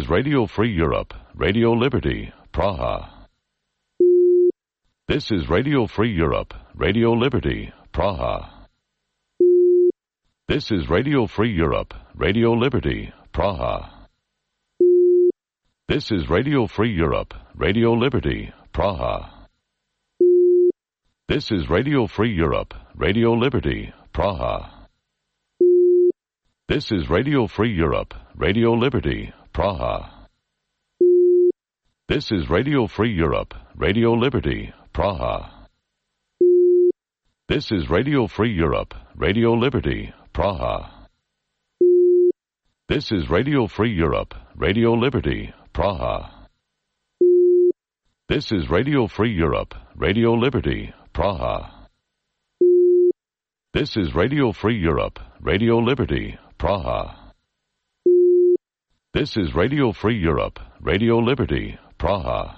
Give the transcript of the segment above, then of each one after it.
is Radio Free Europe, Radio Liberty, Praha. This is Radio Free Europe, Radio Liberty, Praha. This is Radio Free Europe, Radio Liberty, Praha. This is Radio Free Europe, Radio Liberty, Praha. This is Radio Free Europe, Radio Liberty, Praha. This is Radio Free Europe, Radio Liberty, Praha. This is Radio Free Europe, Radio Liberty, Praha. This is Radio Free Europe, Radio Liberty, Praha. This is Radio Free Europe, Radio Liberty, Praha. This is Radio Free Europe, Radio Liberty, Praha. This is Radio Free Europe, Radio Liberty, Praha. This is Radio Free Europe, Radio Liberty, Praha.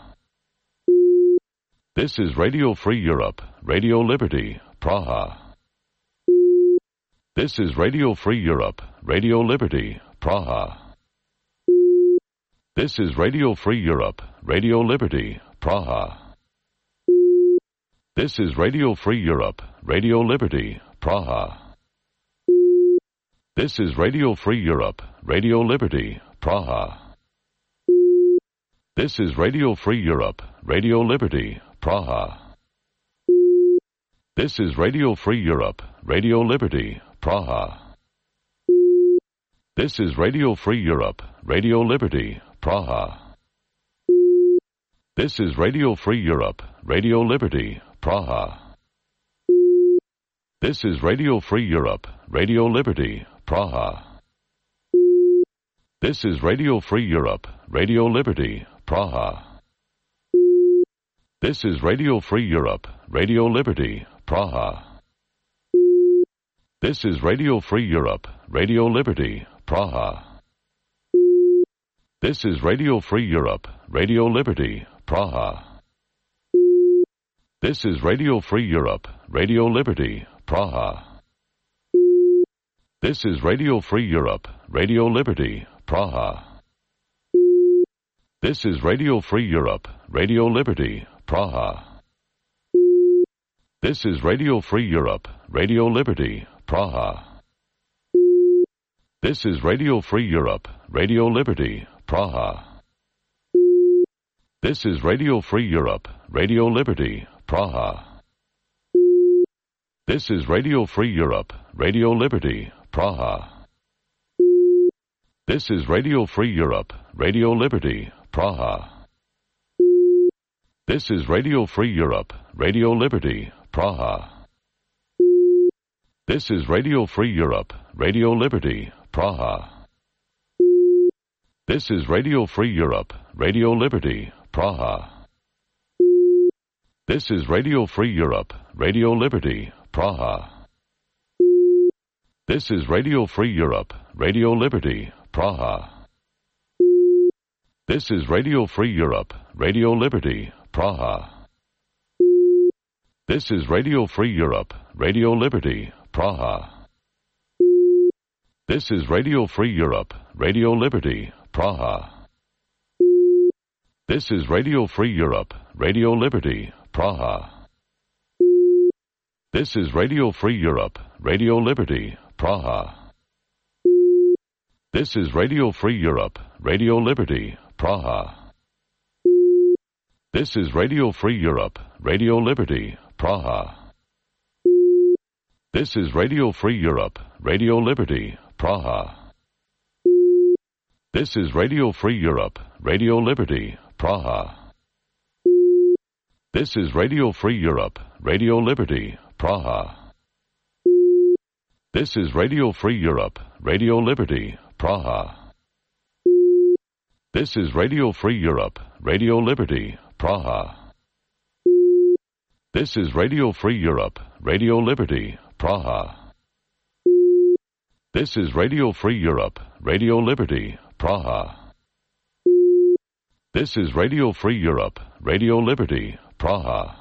This is Radio Free Europe, Radio Liberty, Praha. This is Radio Free Europe, Radio Liberty, Praha. This is Radio Free Europe, Radio Liberty, Praha. This is Radio Free Europe, Radio Liberty, Praha. This is Radio Free Europe, Radio Liberty, Praha. This is Radio Free Europe, Radio Liberty, Praha. This is Radio Free Europe, Radio Liberty, Praha. This is Radio Free Europe, Radio Liberty, Praha. This is Radio Free Europe, Radio Liberty, Praha. This is Radio Free Europe, Radio Liberty, Praha. This is Radio Free Europe, Radio Liberty, Praha. This is Radio Free Europe, Radio Liberty, Praha. This is Radio Free Europe, Radio Liberty, Praha. This is Radio Free Europe, Radio Liberty, Praha. This is Radio Free Europe, Radio Liberty, Praha. This is Radio Free Europe, Radio Liberty, Praha. This is Radio Free Europe, Radio Liberty, Praha. This is Radio Free Europe, Radio Liberty, Praha. This is Radio Free Europe, Radio Liberty, Praha. This is Radio Free Europe, Radio Liberty, Praha. This is Radio Free Europe, Radio Liberty, Praha. This is Radio Free Europe, Radio Liberty, Praha. This is Radio Free Europe, Radio Liberty, Praha. This is Radio Free Europe, Radio Liberty, Praha. This is Radio Free Europe, Radio Liberty, Praha. This is Radio Free Europe, Radio Liberty, Praha. This is Radio Free Europe, Radio Liberty, Praha. This is Radio Free Europe, Radio Liberty, Praha. This is Radio Free Europe, Radio Liberty, Praha. This is Radio Free Europe, Radio Liberty, Praha. This is Radio Free Europe, Radio Liberty, Praha. This is Radio Free Europe, Radio Liberty, Praha. This is Radio Free Europe, Radio Liberty, Praha. This is Radio Free Europe, Radio Liberty, Praha. This is Radio Free Europe, Radio Liberty, Praha. This is Radio Free Europe, Radio Liberty, Praha. This is Radio Free Europe, Radio Liberty, Praha. This is Radio Free Europe, Radio Liberty, Praha. This is Radio Free Europe, Radio Liberty, Praha. This is Radio Free Europe, Radio Liberty, Praha. This is Radio Free Europe, Radio Liberty, Praha. This is Radio Free Europe, Radio Liberty, Praha.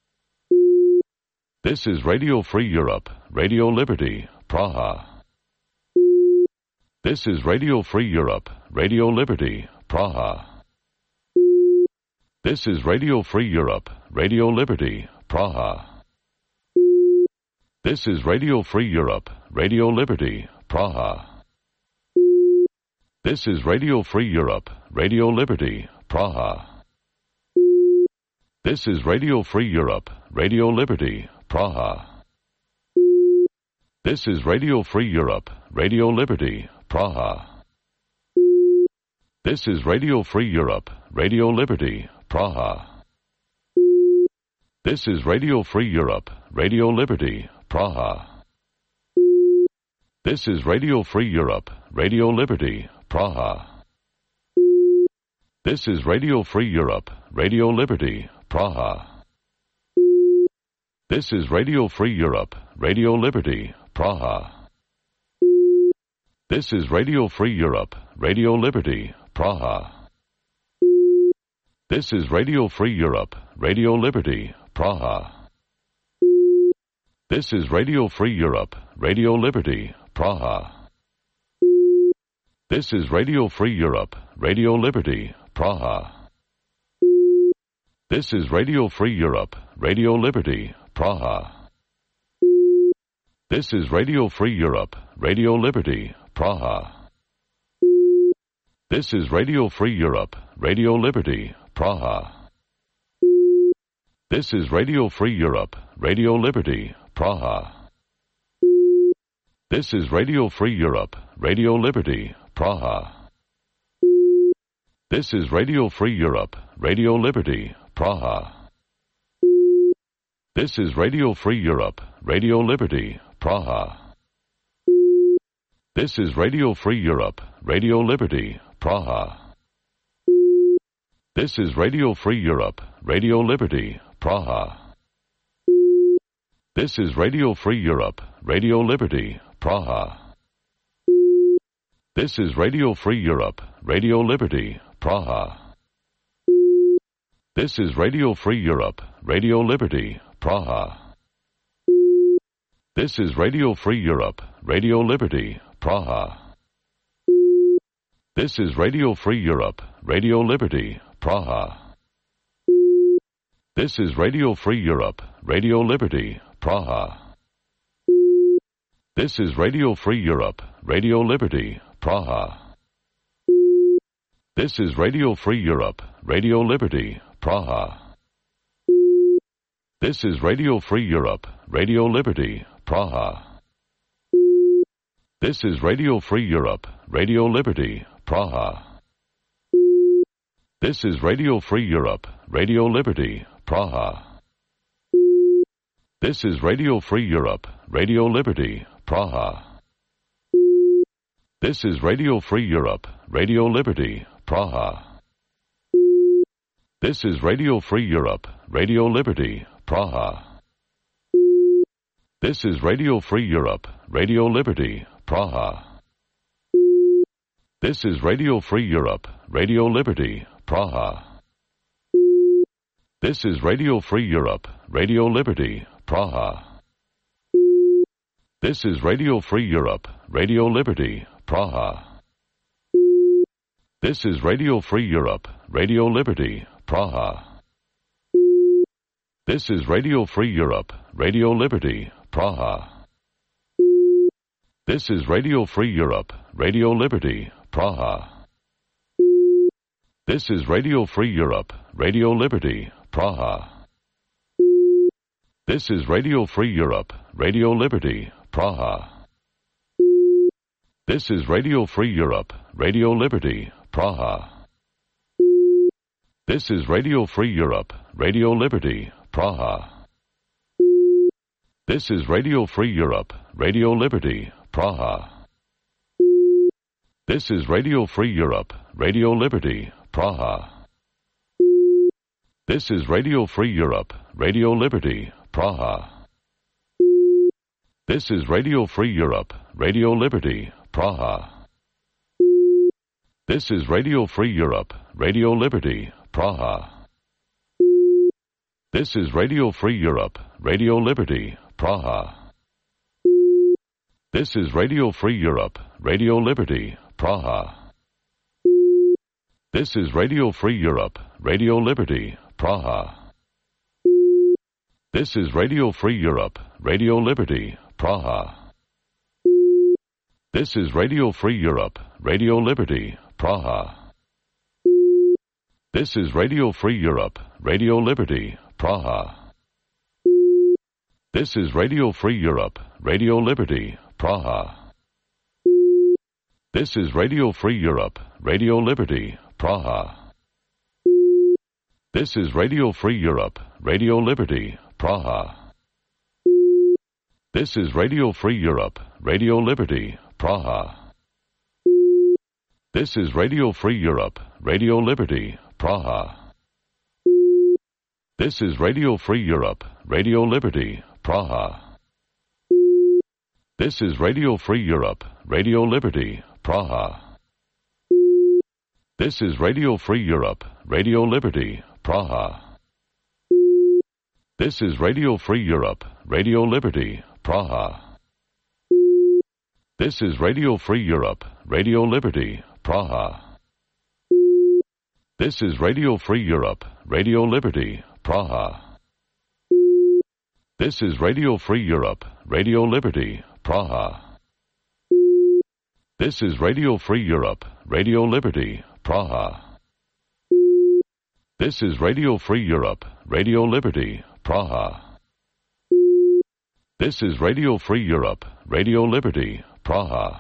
This is Radio Free Europe, Radio Liberty, Praha. This is Radio Free Europe, Radio Liberty, Praha. This is Radio Free Europe, Radio Liberty, Praha. This is Radio Free Europe, Radio Liberty, Praha. This is Radio Free Europe, Radio Liberty, Praha. This is Radio Free Europe, Radio Liberty, Praha. This is Radio Free Europe, Radio Liberty, Praha. This is Radio Free Europe, Radio Liberty, Praha. This is Radio Free Europe, Radio Liberty, Praha. This is Radio Free Europe, Radio Liberty, Praha. This is Radio Free Europe, Radio Liberty, Praha. This is Radio Free Europe, Radio Liberty, Praha. This is Radio Free Europe, Radio Liberty, Praha. This is Radio Free Europe, Radio Liberty, Praha. This is Radio Free Europe, Radio Liberty, Praha. This is Radio Free Europe, Radio Liberty, Praha. This is Radio Free Europe, Radio Liberty, Praha. This is Radio Free Europe, Radio Liberty, Praha. This is Radio Free Europe, Radio Liberty, Praha. This is Radio Free Europe, Radio Liberty, Praha. This is Radio Free Europe, Radio Liberty, Praha. This is Radio Free Europe, Radio Liberty, Praha. This is Radio Free Europe, Radio Liberty, Praha. This is Radio Free Europe, Radio Liberty, Praha. This is Radio Free Europe, Radio Liberty, Praha. This is Radio Free Europe, Radio Liberty, Praha. This is Radio Free Europe, Radio Liberty, Praha. This is Radio Free Europe, Radio Liberty, Praha. This is Radio Free Europe, Radio Liberty, Praha. This is Radio Free Europe, Radio Liberty, Praha. This is Radio Free Europe, Radio Liberty, Praha. This is Radio Free Europe, Radio Liberty, Praha. This is Radio Free Europe, Radio Liberty, Praha. This is Radio Free Europe, Radio Liberty, Praha. This is Radio Free Europe, Radio Liberty, Praha. This is Radio Free Europe, Radio Liberty, Praha. This is Radio Free Europe, Radio Liberty, Praha. This is Radio Free Europe, Radio Liberty, Praha. This is Radio Free Europe, Radio Liberty, Praha. This is Radio Free Europe, Radio Liberty, Praha. This is Radio Free Europe, Radio Liberty, Praha. This is Radio Free Europe, Radio Liberty, Praha. This is Radio Free Europe, Radio Liberty, Praha. This is Radio Free Europe, Radio Liberty, Praha. This is Radio Free Europe, Radio Liberty, Praha. This is Radio Free Europe, Radio Liberty, Praha. This is Radio Free Europe, Radio Liberty, Praha. This is Radio Free Europe, Radio Liberty, Praha. This is Radio Free Europe, Radio Liberty, Praha. This is Radio Free Europe, Radio Liberty, Praha. This is Radio Free Europe, Radio Liberty, Praha. This is Radio Free Europe, Radio Liberty, Praha. This is Radio Free Europe, Radio Liberty, Praha. This is Radio Free Europe, Radio Liberty, Praha. This is Radio Free Europe, Radio Liberty, Praha. This is Radio Free Europe, Radio Liberty, Praha. This is Radio Free Europe, Radio Liberty, Praha. This is Radio Free Europe, Radio Liberty, Praha. This is Radio Free Europe, Radio Liberty, Praha. This is Radio Free Europe, Radio Liberty, Praha. This is Radio Free Europe, Radio Liberty, Praha. This is Radio Free Europe, Radio Liberty, Praha. This is Radio Free Europe, Radio Liberty, Praha. This is Radio Free Europe, Radio Liberty, Praha. This is Radio Free Europe, Radio Liberty, Praha. This is Radio Free Europe, Radio Liberty, Praha. This is Radio Free Europe, Radio Liberty, Praha. This is Radio Free Europe, Radio Liberty, Praha. This is Radio Free Europe, Radio Liberty, Praha. This is Radio Free Europe, Radio Liberty, Praha. This is Radio Free Europe, Radio Liberty, Praha. This is Radio Free Europe, Radio Liberty, Praha. This is Radio Free Europe, Radio Liberty, Praha. This is Radio Free Europe, Radio Liberty, Praha. This is Radio Free Europe, Radio Liberty, Praha. This is Radio Free Europe, Radio Liberty, Praha.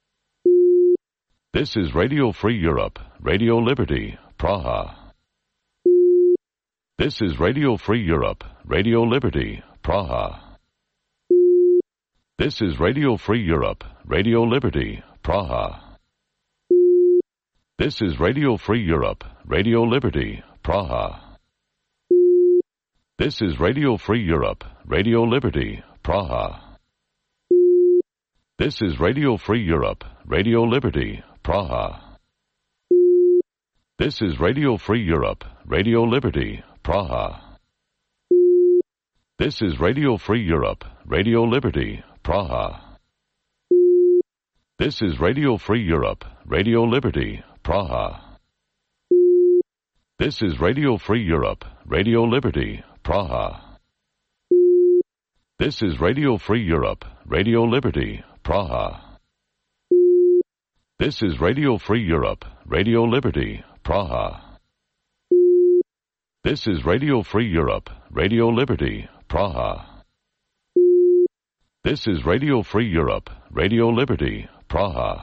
This is Radio Free Europe, Radio Liberty, Praha. This is Radio Free Europe, Radio Liberty, Praha. This is Radio Free Europe, Radio Liberty, Praha. This is Radio Free Europe, Radio Liberty, Praha. This is Radio Free Europe, Radio Liberty, Praha. This is Radio Free Europe, Radio Liberty, Praha. This is Radio Free Europe, Radio Liberty, Praha. This is Radio Free Europe, Radio Liberty, Praha. This is Radio Free Europe, Radio Liberty, Praha. This is Radio Free Europe, Radio Liberty, Praha. This is Radio Free Europe, Radio Liberty, Praha. This is Radio Free Europe, Radio Liberty, Praha. This is Radio Free Europe, Radio Liberty, Praha. This is Radio Free Europe, Radio Liberty, Praha.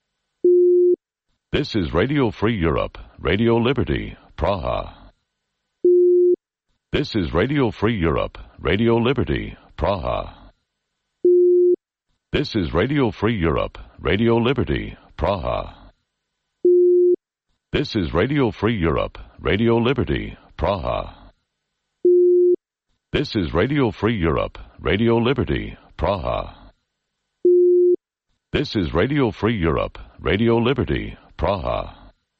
This is Radio Free Europe, Radio Liberty, Praha. This is Radio Free Europe, Radio Liberty, Praha. This is Radio Free Europe, Radio Liberty, Praha. This is Radio Free Europe, Radio Liberty, Praha. This is Radio Free Europe, Radio Liberty, Praha. This is Radio Free Europe, Radio Liberty, Praha.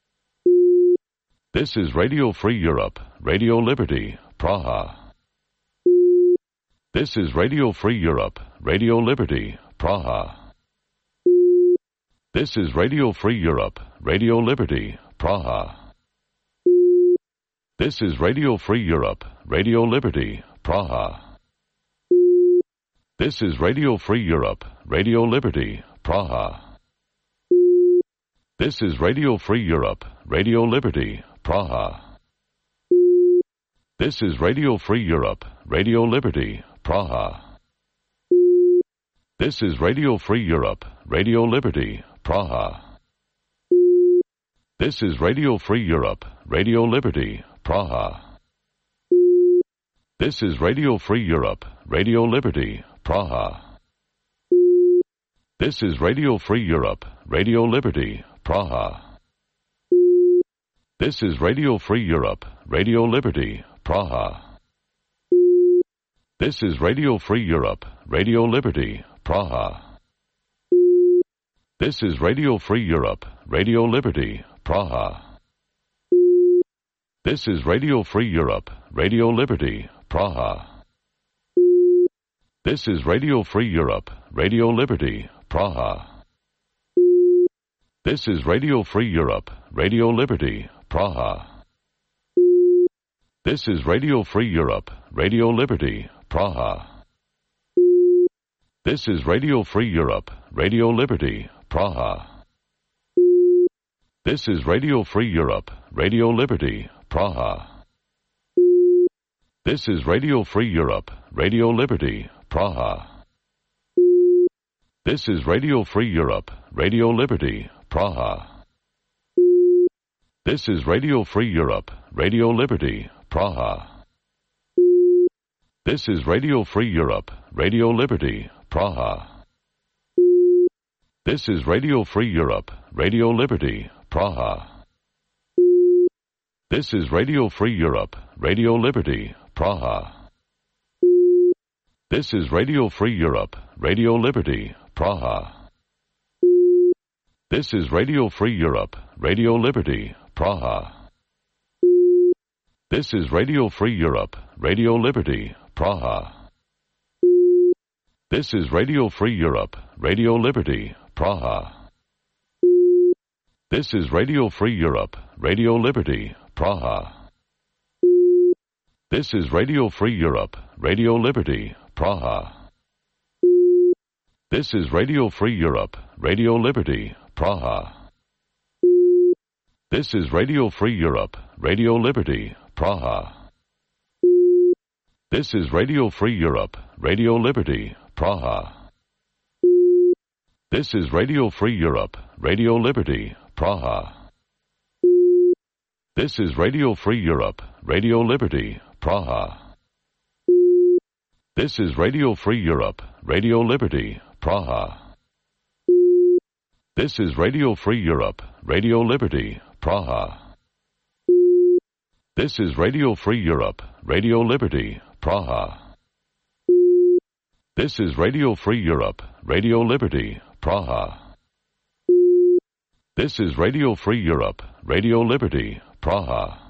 This is Radio Free Europe, Radio Liberty, Praha. This is Radio Free Europe, Radio Liberty, Praha. This is Radio Free Europe, Radio Liberty, Praha. This is Radio Free Europe, Radio Liberty, Praha. This is Radio Free Europe, Radio Liberty, Praha. This is Radio Free Europe, Radio Liberty, Praha. This is Radio Free Europe, Radio Liberty, Praha. This is Radio Free Europe, Radio Liberty, Praha. This is Radio Free Europe, Radio Liberty, Praha. This is Radio Free Europe, Radio Liberty, Praha. This is Radio Free Europe, Radio Liberty, Praha. This is Radio Free Europe, Radio Liberty, Praha. This is Radio Free Europe, Radio Liberty, Praha. This is Radio Free Europe, Radio Liberty, Praha. This is Radio Free Europe, Radio Liberty, Praha. This is Radio Free Europe, Radio Liberty, Praha. This is Radio Free Europe, Radio Liberty, Praha. This is Radio Free Europe, Radio Liberty, Praha. This is Radio Free Europe, Radio Liberty, Praha. This is Radio Free Europe, Radio Liberty, Praha. This is Radio Free Europe, Radio Liberty, Praha. This is Radio Free Europe, Radio Liberty, Praha. This is Radio Free Europe, Radio Liberty, Praha. This is Radio Free Europe, Radio Liberty, Praha. This is Radio Free Europe, Radio Liberty, Praha. This is Radio Free Europe, Radio Liberty, Praha. This is Radio Free Europe, Radio Liberty, Praha. This is Radio Free Europe, Radio Liberty, Praha. This is Radio Free Europe, Radio Liberty, Praha. This is Radio Free Europe, Radio Liberty, Praha. This is Radio Free Europe, Radio Liberty, Praha. This is Radio Free Europe, Radio Liberty, Praha. This is Radio Free Europe, Radio Liberty, Praha. This is Radio Free Europe, Radio Liberty, Praha. This is Radio Free Europe, Radio Liberty, Praha. This is Radio Free Europe, Radio Liberty, Praha. This is Radio Free Europe, Radio Liberty, Praha. This is Radio Free Europe, Radio Liberty, Praha. This is Radio Free Europe, Radio Liberty, Praha. This is Radio Free Europe, Radio Liberty, Praha. This is Radio Free Europe, Radio Liberty, Praha. This is Radio Free Europe, Radio Liberty, Praha.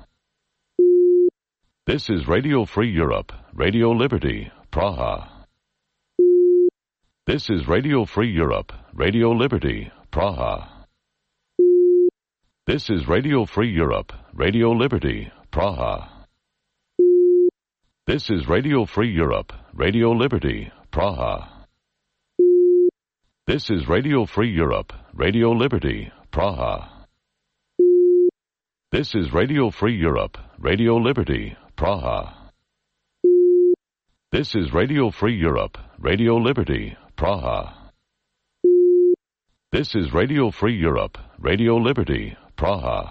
This is Radio Free Europe, Radio Liberty, Praha. This is Radio Free Europe, Radio Liberty, Praha. This is Radio Free Europe, Radio Liberty, Praha. This is Radio Free Europe, Radio Liberty, Praha. This is Radio Free Europe, Radio Liberty, Praha. This is Radio Free Europe, Radio Liberty, Praha. This is Radio Free Europe, Radio Liberty, Praha. This is Radio Free Europe, Radio Liberty, Praha.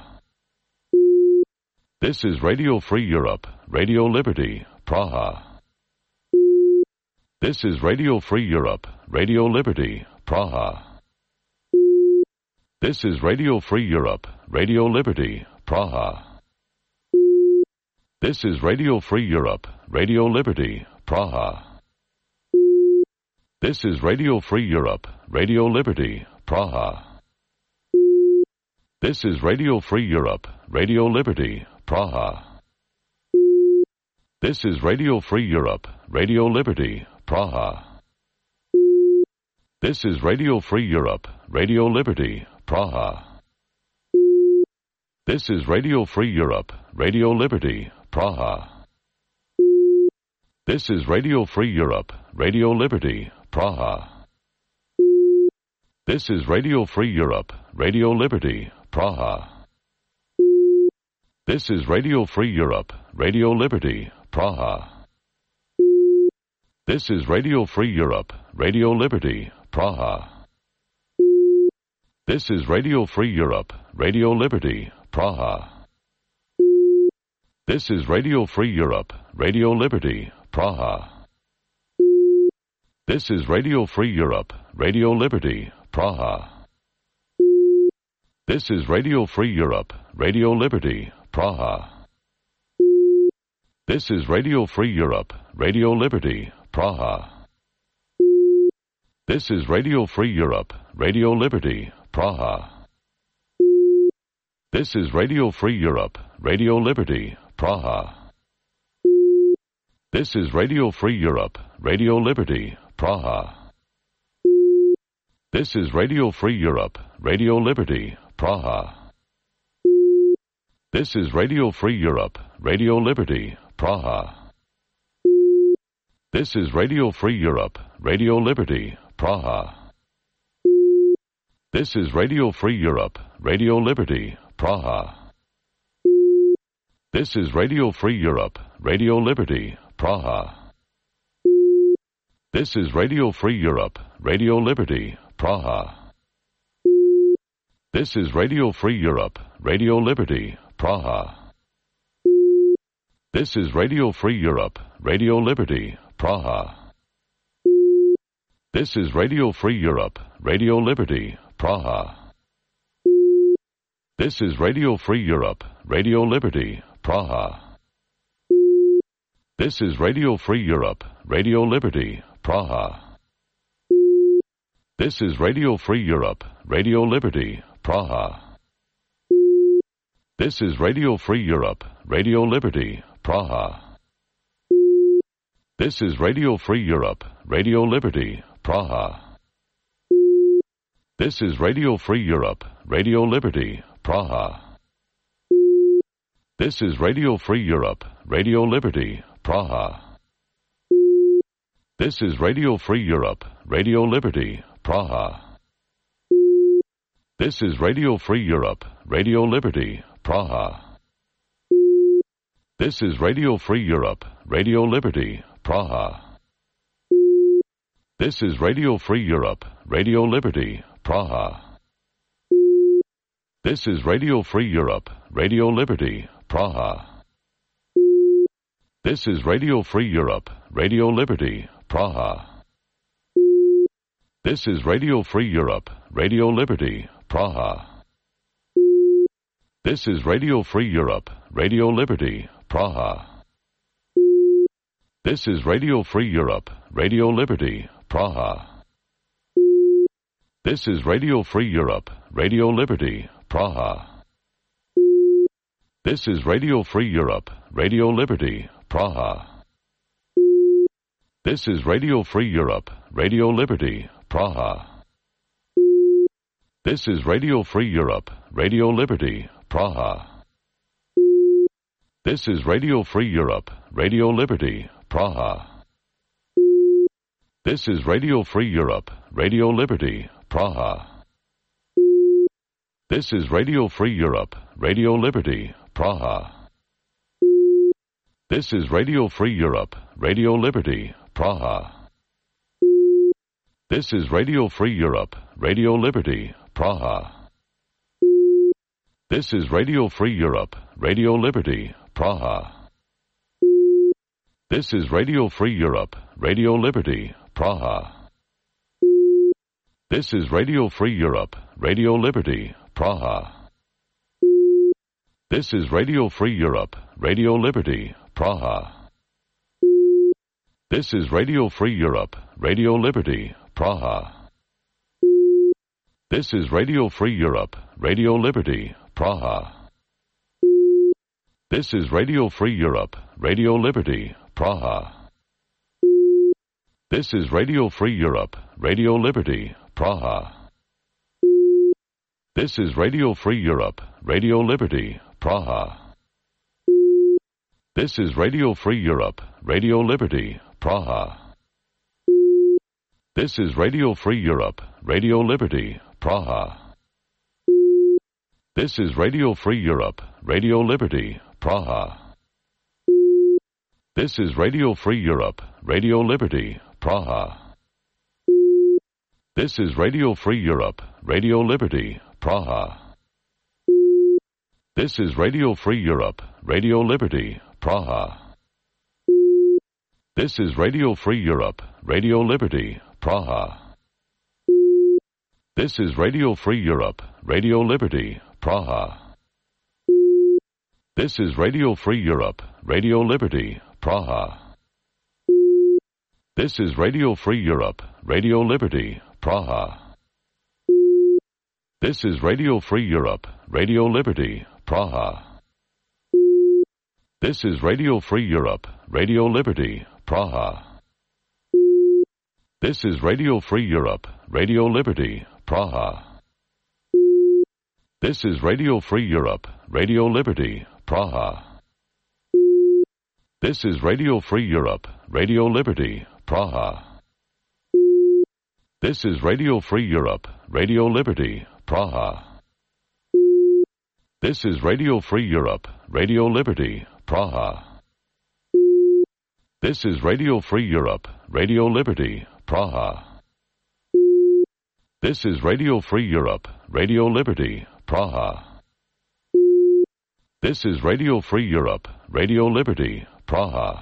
This is Radio Free Europe, Radio Liberty, Praha. This is Radio Free Europe, Radio Liberty, Praha. This is Radio Free Europe, Radio Liberty, Praha. This is Radio Free Europe, Radio Liberty, Praha. This is Radio Free Europe, Radio Liberty, Praha. This is Radio Free Europe, Radio Liberty, Praha. This is Radio Free Europe, Radio Liberty, Praha. This is Radio Free Europe, Radio Liberty, Praha. This is Radio Free Europe, Radio Liberty, Praha. This is Radio Free Europe, Radio Liberty, Praha. This is Radio Free Europe, Radio Liberty, Praha. This is Radio Free Europe, Radio Liberty, Praha. This is Radio Free Europe, Radio Liberty, Praha. This is Radio Free Europe, Radio Liberty, Praha. This is Radio Free Europe, Radio Liberty, Praha. This is Radio Free Europe, Radio Liberty, Praha. This is Radio Free Europe, Radio Liberty, Praha. This is Radio Free Europe, Radio Liberty, Praha. This is Radio Free Europe, Radio Liberty, Praha. This is Radio Free Europe, Radio Liberty, Praha. This is Radio Free Europe, Radio Liberty, Praha. This is Radio Free Europe, Radio Liberty, Praha. This is Radio Free Europe, Radio Liberty, Praha. This is Radio Free Europe, Radio Liberty, Praha. This is Radio Free Europe, Radio Liberty, Praha. This is Radio Free Europe, Radio Liberty, Praha. This is Radio Free Europe, Radio Liberty, Praha. This is Radio Free Europe, Radio Liberty, Praha. This is Radio Free Europe, Radio Liberty, Praha. This is Radio Free Europe, Radio Liberty, Praha. This is Radio Free Europe, Radio Liberty, Praha. This is Radio Free Europe, Radio Liberty, Praha. This is Radio Free Europe, Radio Liberty, Praha. This is Radio Free Europe, Radio Liberty, Praha. This is Radio Free Europe, Radio Liberty, Praha. This is Radio Free Europe, Radio Liberty, Praha. This is Radio Free Europe, Radio Liberty, Praha. This is Radio Free Europe, Radio Liberty, Praha. This is Radio Free Europe, Radio Liberty, Praha. This is Radio Free Europe, Radio Liberty, Praha. This is Radio Free Europe, Radio Liberty, Praha. This is Radio Free Europe, Radio Liberty, Praha. This is Radio Free Europe, Radio Liberty, Praha. This is Radio Free Europe, Radio Liberty, Praha. This is Radio Free Europe, Radio Liberty, Praha. This is Radio Free Europe, Radio Liberty, Praha. This is Radio Free Europe, Radio Liberty, Praha. This is Radio Free Europe, Radio Liberty, Praha. This is Radio Free Europe, Radio Liberty, Praha. This is Radio Free Europe, Radio Liberty, Praha. This is Radio Free Europe, Radio Liberty, Praha. This is Radio Free Europe, Radio Liberty, Praha. This is Radio Free Europe, Radio Liberty, Praha. This is Radio Free Europe, Radio Liberty, Praha. This is Radio Free Europe, Radio Liberty, Praha. This is Radio Free Europe, Radio Liberty, Praha. This is Radio Free Europe, Radio Liberty, Praha. This is Radio Free Europe, Radio Liberty, Praha. This is Radio Free Europe, Radio Liberty, Praha. This is Radio Free Europe, Radio Liberty, Praha. This is Radio Free Europe, Radio Liberty, Praha. This is Radio Free Europe, Radio Liberty, Praha. This is Radio Free Europe, Radio Liberty, Praha. This is Radio Free Europe, Radio Liberty, Praha. This is Radio Free Europe, Radio Liberty, Praha. This is Radio Free Europe, Radio Liberty, Praha. This is Radio Free Europe, Radio Liberty, Praha. This is Radio Free Europe, Radio Liberty, Praha. This is Radio Free Europe, Radio Liberty, Praha. This is Radio Free Europe, Radio Liberty, Praha. This is Radio Free Europe, Radio Liberty, Praha. This is Radio Free Europe, Radio Liberty, Praha. This is Radio Free Europe, Radio Liberty, Praha. This is Radio Free Europe, Radio Liberty, Praha. This is Radio Free Europe, Radio Liberty, Praha. This is Radio Free Europe, Radio Liberty, Praha. This is Radio Free Europe, Radio Liberty, Praha. This is Radio Free Europe, Radio Liberty, Praha. This is Radio Free Europe, Radio Liberty, Praha. This is Radio Free Europe, Radio Liberty, Praha. This is Radio Free Europe, Radio Liberty, Praha. This is Radio Free Europe, Radio Liberty, Praha. This is Radio Free Europe, Radio Liberty, Praha. This is Radio Free Europe, Radio Liberty, Praha.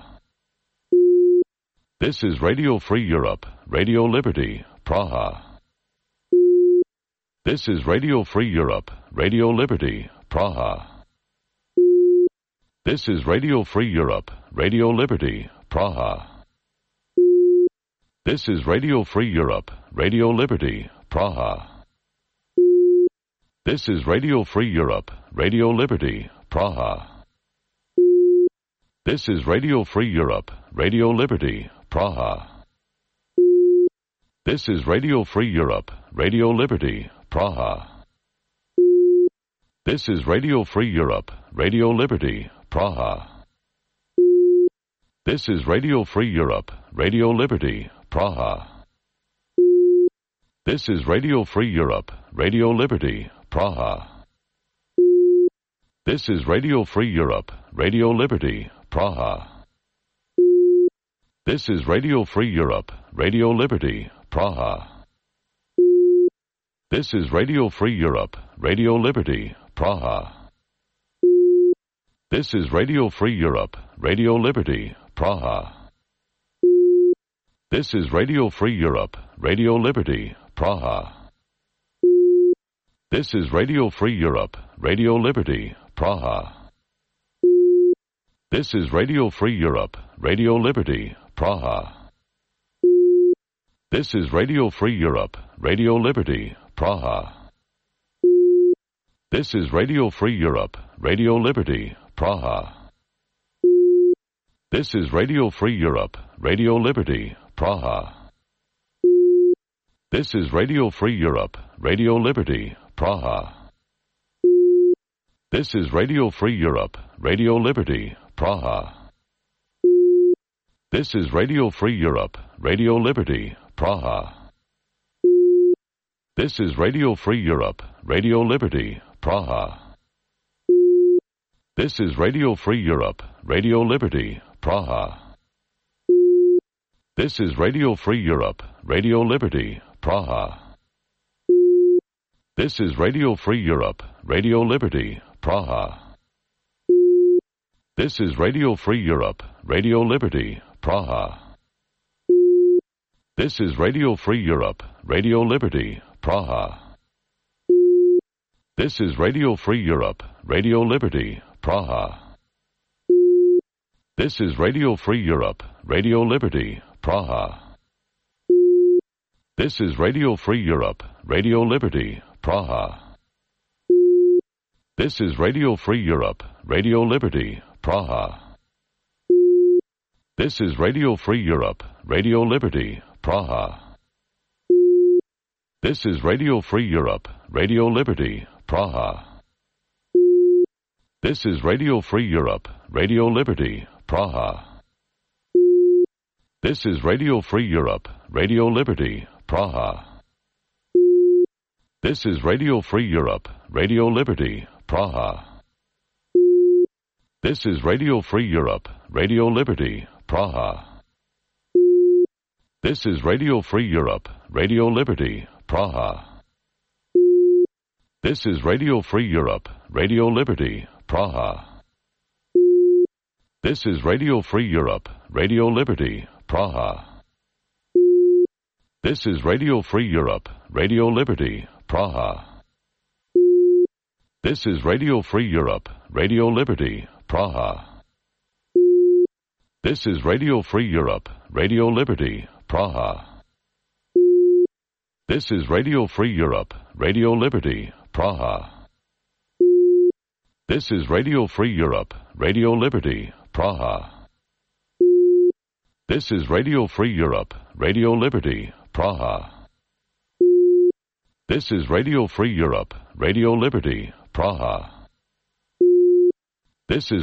This is Radio Free Europe, Radio Liberty, Praha. This is Radio Free Europe, Radio Liberty, Praha. This is Radio Free Europe, Radio Liberty, Praha. This is Radio Free Europe, Radio Liberty, Praha. This is Radio Free Europe, Radio Liberty, Praha. This is Radio Free Europe, Radio Liberty, Praha. This is Radio Free Europe, Radio Liberty, Praha. This is Radio Free Europe, Radio Liberty, Praha. This is Radio Free Europe, Radio Liberty, Praha. This is Radio Free Europe, Radio Liberty, Praha. This is Radio Free Europe, Radio Liberty, Praha. This is Radio Free Europe, Radio Liberty, Praha. This is Radio Free Europe, Radio Liberty, Praha. This is Radio Free Europe, Radio Liberty, Praha. This is Radio Free Europe, Radio Liberty, Praha. This is Radio Free Europe, Radio Liberty, Praha. This is Radio Free Europe, Radio Liberty, Praha. This is Radio Free Europe, Radio Liberty, Praha. This is Radio Free Europe, Radio Liberty, Praha. This is Radio Free Europe, Radio Liberty, Praha. This is Radio Free Europe, Radio Liberty, Praha. This is Radio Free Europe, Radio Liberty, Praha. This is Radio Free Europe, Radio Liberty, Praha. This is Radio Free Europe, Radio Liberty, Praha. This is Radio Free Europe, Radio Liberty, Praha. This is Radio Free Europe, Radio Liberty, Praha. This is Radio Free Europe, Radio Liberty, Praha. This is Radio Free Europe, Radio Liberty, Praha. This is Radio Free Europe, Radio Liberty, Praha. This is Radio Free Europe, Radio Liberty, Praha. This is Radio Free Europe, Radio Liberty, Praha. This is Radio Free Europe, Radio Liberty, Praha. This is Radio Free Europe, Radio Liberty, Praha. This is Radio Free Europe, Radio Liberty, Praha. This is Radio Free Europe, Radio Liberty, Praha. This is Radio Free Europe, Radio Liberty, Praha. This is Radio Free Europe, Radio Liberty, Praha. This is Radio Free Europe, Radio Liberty, Praha. This is Radio Free Europe, Radio Liberty, Praha. This is Radio Free Europe, Radio Liberty, Praha. This is Radio Free Europe, Radio Liberty, Praha. This is Radio Free Europe, Radio Liberty, Praha. This is Radio Free Europe, Radio Liberty, Praha. This is Radio Free Europe, Radio Liberty, Praha. This is Radio Free Europe, Radio Liberty, Praha. This is Radio Free Europe, Radio Liberty, Praha. This is Radio Free Europe, Radio Liberty, Praha. This is Radio Free Europe, Radio Liberty, Praha. This is Radio Free Europe, Radio Liberty, Praha. This is